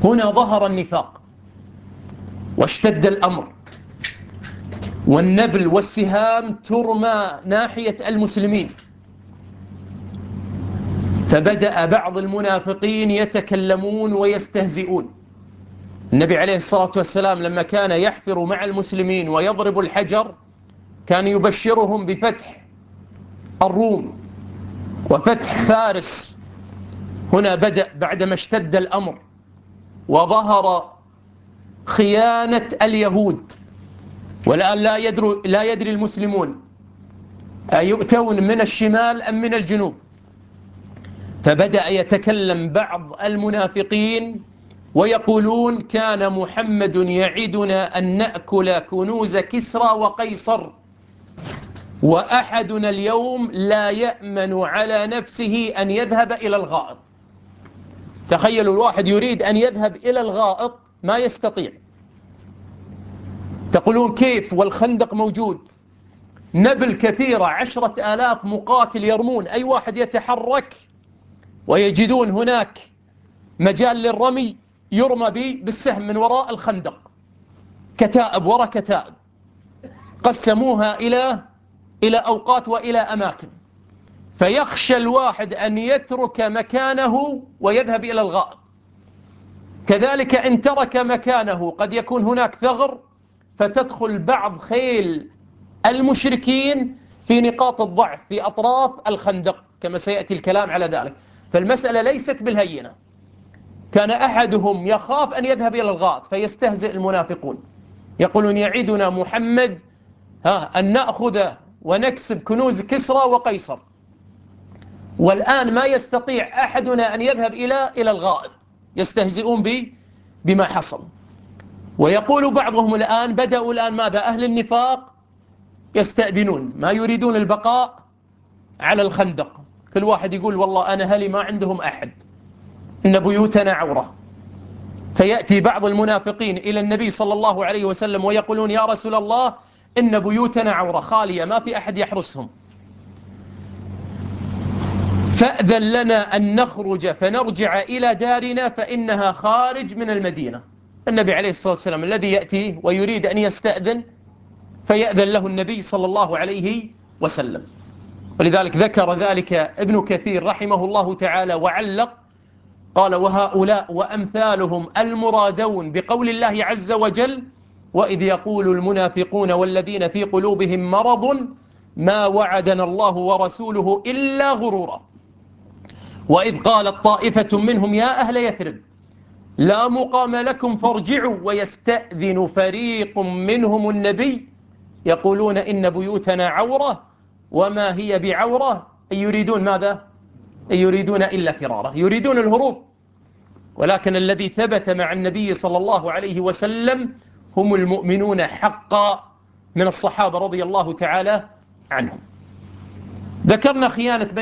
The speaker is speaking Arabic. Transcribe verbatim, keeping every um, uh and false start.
هنا ظهر النفاق واشتد الأمر، والنبل والسهام ترمى ناحية المسلمين. فبدأ بعض المنافقين يتكلمون ويستهزئون. النبي عليه الصلاة والسلام لما كان يحفر مع المسلمين ويضرب الحجر كان يبشرهم بفتح الروم وفتح فارس. هنا بدأ بعدما اشتد الأمر وظهر خيانة اليهود، والآن لا يدري, لا يدري المسلمون أيؤتون من الشمال أم من الجنوب. فبدأ يتكلم بعض المنافقين ويقولون كان محمد يعدنا أن نأكل كنوز كسرى وقيصر، وأحدنا اليوم لا يأمن على نفسه أن يذهب إلى الغائط. تخيلوا الواحد يريد أن يذهب إلى الغائط ما يستطيع. تقولون كيف والخندق موجود، نبل كثيرة، عشرة آلاف مقاتل يرمون، أي واحد يتحرك ويجدون هناك مجال للرمي يرمى به بالسهم من وراء الخندق، كتائب وراء كتائب، قسموها إلى إلى أوقات وإلى أماكن. فيخشى الواحد أن يترك مكانه ويذهب إلى الغائط. كذلك إن ترك مكانه قد يكون هناك ثغر فتدخل بعض خيل المشركين في نقاط الضعف في أطراف الخندق كما سيأتي الكلام على ذلك. فالمسألة ليست بالهينة. كان أحدهم يخاف أن يذهب إلى الغائط فيستهزئ المنافقون، يقولون يعيدنا محمد ها أن نأخذ ونكسب كنوز كسرى وقيصر، والآن ما يستطيع أحدنا أن يذهب إلى إلى الغائط. يستهزئون بي بما حصل. ويقول بعضهم الآن بدأوا الآن ماذا؟ أهل النفاق يستأذنون، ما يريدون البقاء على الخندق. كل واحد يقول والله أنا هلي ما عندهم أحد، إن بيوتنا عورة. فيأتي بعض المنافقين إلى النبي صلى الله عليه وسلم ويقولون يا رسول الله إن بيوتنا عورة خالية ما في أحد يحرسهم، فأذن لنا أن نخرج فنرجع إلى دارنا فإنها خارج من المدينة. النبي عليه الصلاة والسلام الذي يأتي ويريد أن يستأذن فيأذن له النبي صلى الله عليه وسلم. ولذلك ذكر ذلك ابن كثير رحمه الله تعالى وعلق قال وهؤلاء وأمثالهم المرادون بقول الله عز وجل وإذ يقول المنافقون والذين في قلوبهم مرض ما وعدنا الله ورسوله إلا غرورا، وإذ قالت طائفة منهم يا أهل يثرب لا مقام لكم فارجعوا ويستأذن فريق منهم النبي يقولون إن بيوتنا عورة وما هي بعورة، يريدون ماذا؟ يريدون إلا فرارة، يريدون الهروب. ولكن الذي ثبت مع النبي صلى الله عليه وسلم هم المؤمنون حقا من الصحابة رضي الله تعالى عنهم. ذكرنا خيانة